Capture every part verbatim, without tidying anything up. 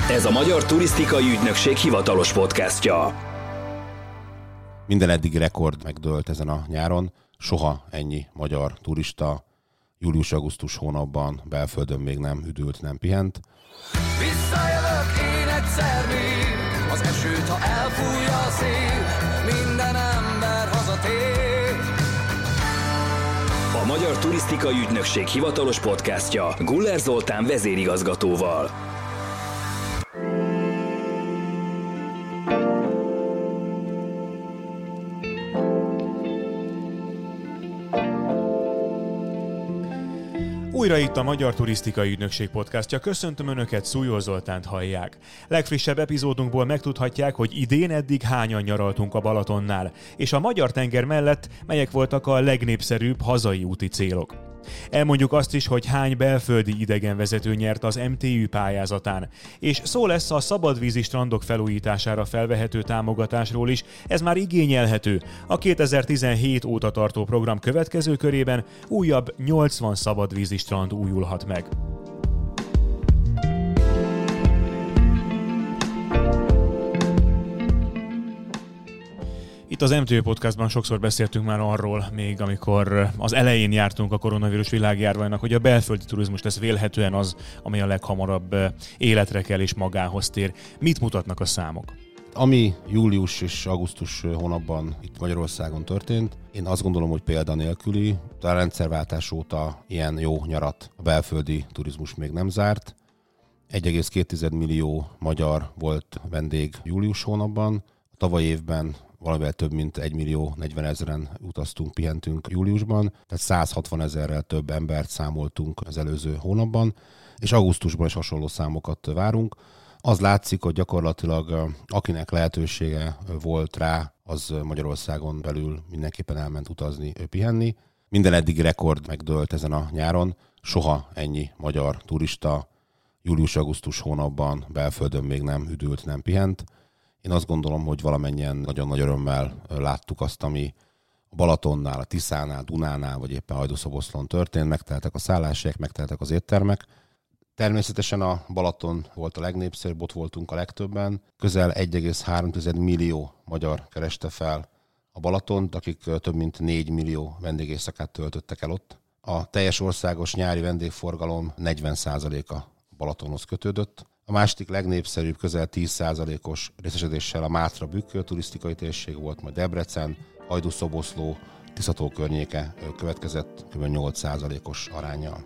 Ez a Magyar Turisztikai Ügynökség hivatalos podcastja. Minden eddigi rekord megdőlt ezen a nyáron. Soha ennyi magyar turista július-augusztus hónapban belföldön még nem üdült, nem pihent. Visszajövök én egyszer még, az esőt, ha elfújja a szél, minden ember hazatér. A Magyar Turisztikai Ügynökség hivatalos podcastja Guller Zoltán vezérigazgatóval. Újra itt a Magyar Turisztikai Ügynökség podcastja. Köszöntöm Önöket, Szújó Zoltánt hallják. Legfrissebb epizódunkból megtudhatják, hogy idén eddig hányan nyaraltunk a Balatonnál, és a magyar tenger mellett melyek voltak a legnépszerűbb hazai úti célok. Elmondjuk azt is, hogy hány belföldi idegenvezető nyert az em té ü pályázatán, és szó lesz a szabadvízi strandok felújítására felvehető támogatásról is, ez már igényelhető. A kétezer-tizenhét óta tartó program következő körében újabb nyolcvan szabadvízi strand újulhat meg. Itt az em té ü podcastban sokszor beszéltünk már arról, még amikor az elején jártunk a koronavírus világjárványnak, hogy a belföldi turizmus lesz vélhetően az, ami a leghamarabb életre kell és magához tér. Mit mutatnak a számok? Ami július és augusztus hónapban itt Magyarországon történt, én azt gondolom, hogy példanélküli. A rendszerváltás óta ilyen jó nyarat a belföldi turizmus még nem zárt. egy egész két millió magyar volt vendég július hónapban. A tavaly évben valamivel több mint egy millió negyven ezeren utaztunk, pihentünk júliusban, tehát száz hatvan ezerrel több embert számoltunk az előző hónapban, és augusztusban is hasonló számokat várunk. Az látszik, hogy gyakorlatilag akinek lehetősége volt rá, az Magyarországon belül mindenképpen elment utazni, pihenni. Minden eddigi rekord megdőlt ezen a nyáron. Soha ennyi magyar turista július-augusztus hónapban belföldön még nem üdült, nem pihent. Én azt gondolom, hogy valamennyien nagyon nagy örömmel láttuk azt, ami a Balatonnál, a Tiszánál, Dunánál, vagy éppen Hajdúszoboszlón történt. Megteltek a szálláshelyek, megteltek az éttermek. Természetesen a Balaton volt a legnépszerűbb, ott voltunk a legtöbben. Közel egy egész három millió magyar kereste fel a Balatont, akik több mint négy millió vendégészakát töltöttek el ott. A teljes országos nyári vendégforgalom negyven százaléka Balatonhoz kötődött. A második legnépszerűbb, közel tíz százalékos részesedéssel a Mátra-Bükk turisztikai térség volt, majd Debrecen, Hajdúszoboszló, Tiszató környéke következett kb. nyolc százalékos aránnyal.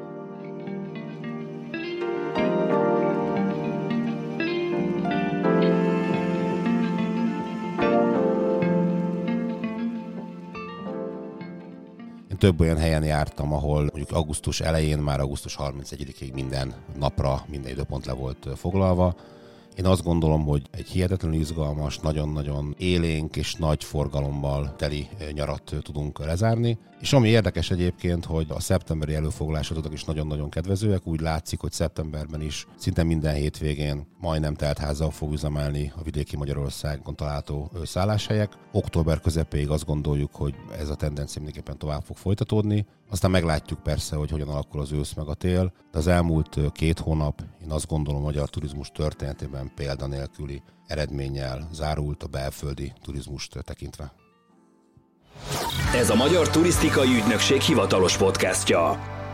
Több olyan helyen jártam, ahol mondjuk augusztus elején, már augusztus harmincegyedikéig minden napra, minden időpont le volt foglalva. Én azt gondolom, hogy egy hihetetlenül izgalmas, nagyon-nagyon élénk és nagy forgalommal teli nyarat tudunk lezárni. És ami érdekes egyébként, hogy a szeptemberi előfoglalások is nagyon-nagyon kedvezőek. Úgy látszik, hogy szeptemberben is szinte minden hétvégén majdnem teltházzal fog üzemelni a vidéki Magyarországon található szálláshelyek. Október közepéig azt gondoljuk, hogy ez a tendencia mindenképpen tovább fog folytatódni. Aztán meglátjuk persze, hogy hogyan alakul az ősz meg a tél, de az elmúlt két hónap, én azt gondolom, a magyar turizmus történetében példanélküli eredménnyel zárult a belföldi turizmust tekintve. Ez a Magyar Turisztikai Ügynökség hivatalos podcastja.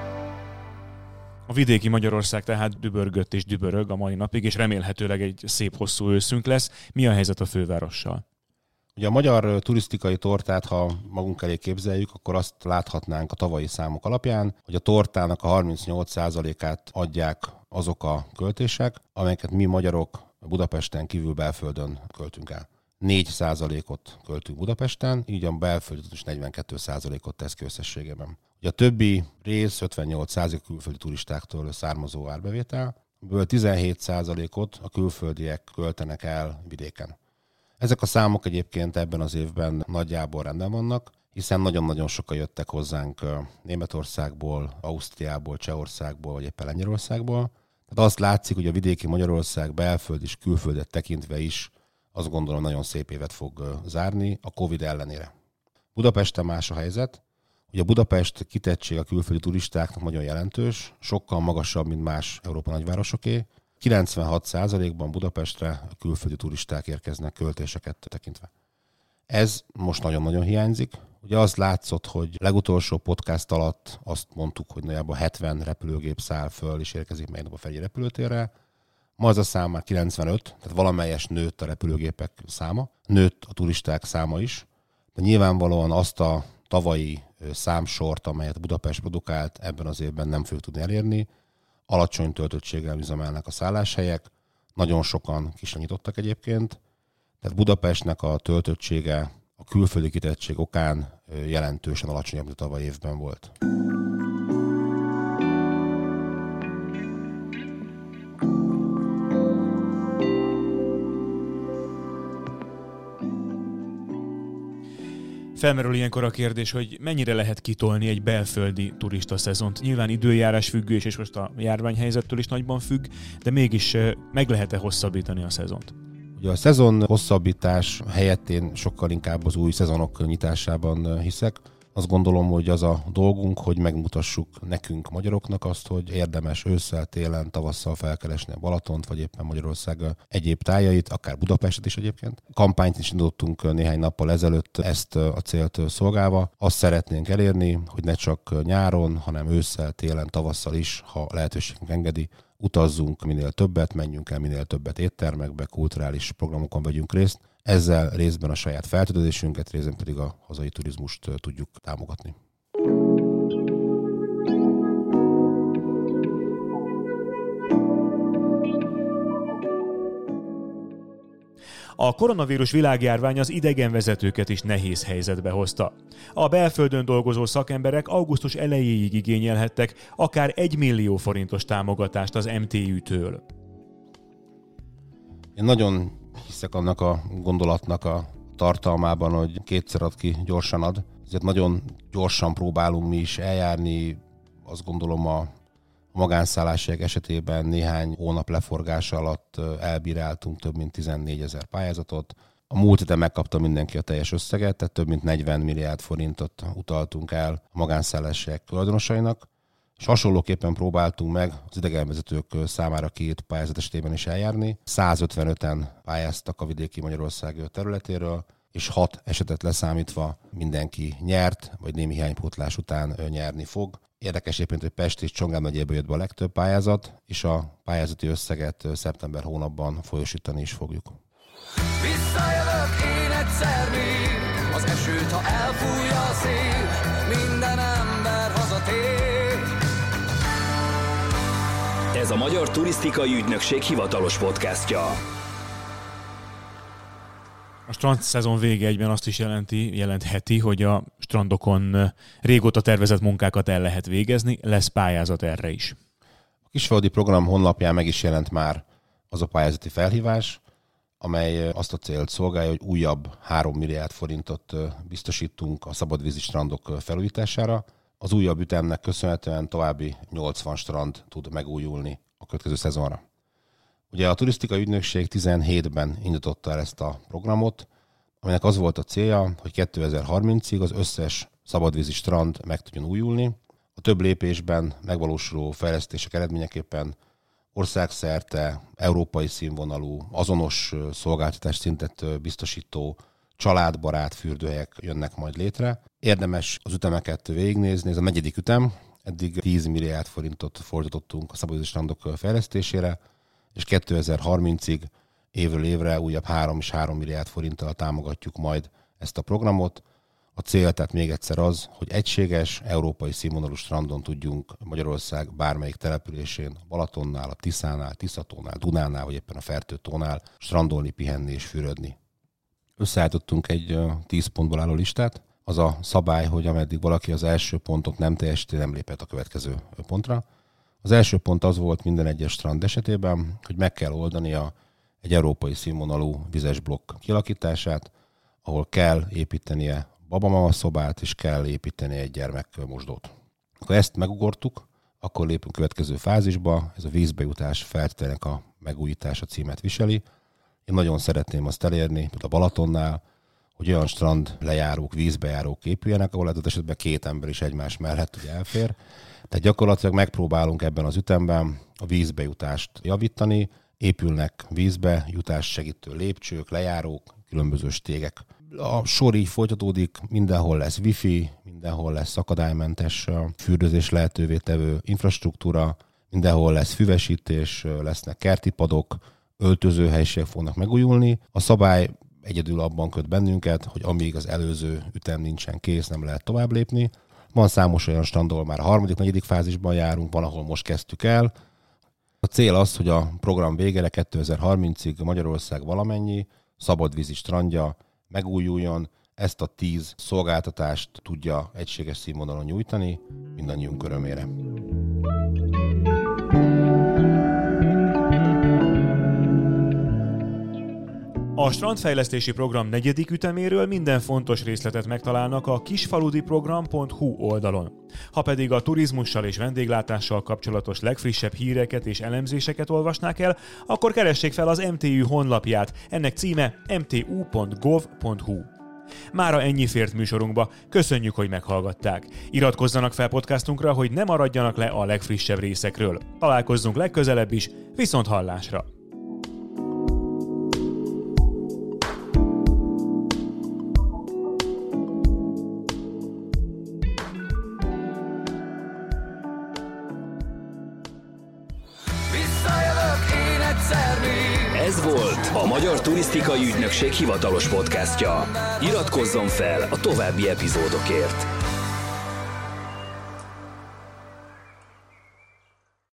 A vidéki Magyarország tehát dübörgött és dübörög a mai napig, és remélhetőleg egy szép hosszú őszünk lesz. Mi a helyzet a fővárossal? Ugye a magyar turisztikai tortát, ha magunk elé képzeljük, akkor azt láthatnánk a tavalyi számok alapján, hogy a tortának a harmincnyolc százalékát adják azok a költések, amelyeket mi magyarok Budapesten kívül belföldön költünk el. négy százalékot költünk Budapesten, így a belföldi is negyvenkét százalékot tesz ki összességében. Ugye a többi rész ötvennyolc százalék külföldi turistáktól származó árbevétel, ebből tizenhét százalékot a külföldiek költenek el vidéken. Ezek a számok egyébként ebben az évben nagyjából rendben vannak, hiszen nagyon-nagyon sokan jöttek hozzánk Németországból, Ausztriából, Csehországból, vagy éppen Lengyelországból. Tehát azt látszik, hogy a vidéki Magyarország belföld és külföldet tekintve is azt gondolom nagyon szép évet fog zárni a Covid ellenére. Budapesten más a helyzet. Ugye a Budapest kitettség a külföldi turistáknak nagyon jelentős, sokkal magasabb, mint más Európa nagyvárosoké. kilencvenhat százalékban Budapestre a külföldi turisták érkeznek költéseket tekintve. Ez most nagyon-nagyon hiányzik. Ugye az látszott, hogy legutolsó podcast alatt azt mondtuk, hogy nagyjából hetven repülőgép száll föl és érkezik meg a Fegyi repülőtérre. Ma az a szám már kilencvenöt, tehát valamelyes nőtt a repülőgépek száma, nőtt a turisták száma is, de nyilvánvalóan azt a tavalyi számsort, amelyet Budapest produkált, ebben az évben nem fogjuk tudni elérni. Alacsony töltöttséggel üzemelnek a szálláshelyek, nagyon sokan ki sem nyitottak egyébként, tehát Budapestnek a töltöttsége a külföldi kitettség okán jelentősen alacsonyabb, mint a tavalyi évben volt. Felmerül ilyenkor a kérdés, hogy mennyire lehet kitolni egy belföldi turista szezont. Nyilván időjárás függés, és most a járványhelyzettől is nagyban függ, de mégis meg lehet-e hosszabbítani a szezont? Ugye a szezon hosszabbítás helyett én sokkal inkább az új szezonok nyitásában hiszek. Azt gondolom, hogy az a dolgunk, hogy megmutassuk nekünk, magyaroknak azt, hogy érdemes ősszel, télen, tavasszal felkeresni a Balatont, vagy éppen Magyarország egyéb tájait, akár Budapestet is egyébként. Kampányt is indítottunk néhány nappal ezelőtt ezt a célt szolgálva. Azt szeretnénk elérni, hogy ne csak nyáron, hanem ősszel, télen, tavasszal is, ha lehetőségünk engedi, utazzunk minél többet, menjünk el minél többet éttermekbe, kulturális programokon vegyünk részt. Ezzel részben a saját feltöltésünket, részben pedig a hazai turizmust tudjuk támogatni. A koronavírus világjárvány az idegenvezetőket is nehéz helyzetbe hozta. A belföldön dolgozó szakemberek augusztus elejéig igényelhettek akár egy millió forintos támogatást az em té ü-től. Én nagyon hiszek annak a gondolatnak a tartalmában, hogy kétszer ad ki, gyorsan ad. Ezért nagyon gyorsan próbálunk mi is eljárni. Azt gondolom a magánszálláshelyek esetében néhány hónap leforgása alatt elbíráltunk több mint tizennégyezer pályázatot. A múlt héten megkapta mindenki a teljes összeget, tehát több mint negyven milliárd forintot utaltunk el a magánszálláshelyek tulajdonosainak. És hasonlóképpen próbáltunk meg az idegenvezetők számára két pályázat esetében is eljárni. százötvenöten pályáztak a vidéki Magyarország területéről, és hat esetet leszámítva mindenki nyert, vagy némi hiánypótlás után nyerni fog. Érdekes éppen, hogy Pest és Csongrád megyéből jött be a legtöbb pályázat, és a pályázati összeget szeptember hónapban folyósítani is fogjuk. Visszajövök én egyszer még, az esőt, ha elfújja a szél, minden ember hazatér. Ez a Magyar Turisztikai Ügynökség hivatalos podcastja. A strandszezon vége egyben azt is jelenti, jelentheti, hogy a strandokon régóta tervezett munkákat el lehet végezni, lesz pályázat erre is. A Kisfaludi program honlapján meg is jelent már az a pályázati felhívás, amely azt a célt szolgálja, hogy újabb három milliárd forintot biztosítunk a szabadvízi strandok felújítására. Az újabb ütemnek köszönhetően további nyolcvan strand tud megújulni a következő szezonra. Ugye a turisztikai ügynökség tizenhétben indította el ezt a programot, aminek az volt a célja, hogy kétezer-harmincig az összes szabadvízi strand meg tudjon újulni. A több lépésben megvalósuló fejlesztések eredményeképpen országszerte európai színvonalú, azonos szolgáltatás szintet biztosító családbarát fürdőhelyek jönnek majd létre. Érdemes az ütemeket végignézni, ez a negyedik ütem, eddig tíz milliárd forintot fordítottunk a szabadvízi strandok fejlesztésére, és kétezer-harmincig évről évre újabb három és három milliárd forinttal támogatjuk majd ezt a programot. A cél tehát még egyszer az, hogy egységes, európai színvonalú strandon tudjunk Magyarország bármelyik településén, Balatonnál, a Tiszánál, Tiszatónál, Dunánál, vagy éppen a Fertőtónál strandolni, pihenni és fürödni. Összeállítottunk egy tíz pontból álló listát. Az a szabály, hogy ameddig valaki az első pontot nem teljesíti, nem lépett a következő pontra. Az első pont az volt minden egyes strand esetében, hogy meg kell oldania egy európai színvonalú vizes blokk kialakítását, ahol kell építenie babamama szobát, és kell építeni egy gyermekmosdót. Akkor ezt megugortuk, akkor lépünk következő fázisba, ez a vízbejutás feltételnek a megújítása címet viseli. Én nagyon szeretném azt elérni, mint a Balatonnál, hogy olyan strand lejárók, vízbejárók épüljenek, ahol adott esetben két ember is egymás mellett ugye elfér. Tehát gyakorlatilag megpróbálunk ebben az ütemben a vízbejutást javítani, épülnek vízbe jutást segítő lépcsők, lejárók, különböző stégek. A sor így folytatódik, mindenhol lesz wifi, mindenhol lesz akadálymentes fürdőzés lehetővé tevő infrastruktúra, mindenhol lesz füvesítés, lesznek kerti padok, öltözőhelyiségek fognak megújulni. A szabály egyedül abban köt bennünket, hogy amíg az előző ütem nincsen kész, nem lehet tovább lépni. Van számos olyan strandol, már a harmadik, negyedik fázisban járunk, van, ahol most kezdtük el. A cél az, hogy a program végére kétezer-harmincig Magyarország valamennyi szabadvízi strandja megújuljon, ezt a tíz szolgáltatást tudja egységes színvonalon nyújtani, mindannyiunk örömére. A strandfejlesztési program negyedik üteméről minden fontos részletet megtalálnak a kisfaludiprogram pont hu oldalon. Ha pedig a turizmussal és vendéglátással kapcsolatos legfrissebb híreket és elemzéseket olvasnák el, akkor keressék fel az em té ü honlapját, ennek címe em té u pont gov pont hu. Mára ennyi fért műsorunkba, köszönjük, hogy meghallgatták. Iratkozzanak fel podcastunkra, hogy ne maradjanak le a legfrissebb részekről. Találkozzunk legközelebb is, viszont hallásra! Ez volt a Magyar Turisztikai Ügynökség hivatalos podcastja. Iratkozzon fel a további epizódokért.